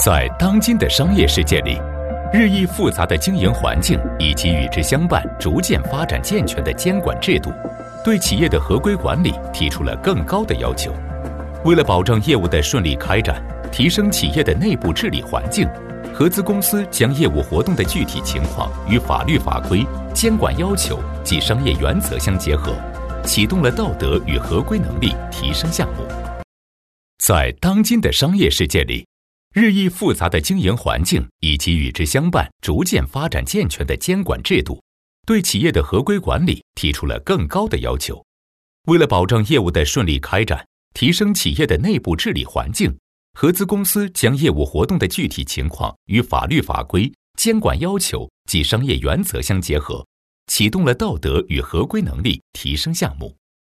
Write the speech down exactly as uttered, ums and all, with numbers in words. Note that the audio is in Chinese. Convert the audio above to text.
在当今的商业世界里，日益复杂的经营环境以及与之相伴、逐渐发展健全的监管制度，对企业的合规管理提出了更高的要求。为了保障业务的顺利开展，提升企业的内部治理环境，合资公司将业务活动的具体情况与法律法规、监管要求及商业原则相结合，启动了道德与合规能力提升项目。在当今的商业世界里，日益复杂的经营环境以及与之相伴、逐渐发展健全的监管制度，对企业的合规管理提出了更高的要求。为了保障业务的顺利开展，提升企业的内部治理环境，合资公司将业务活动的具体情况与法律法规、监管要求及商业原则相结合，启动了道德与合规能力提升项目。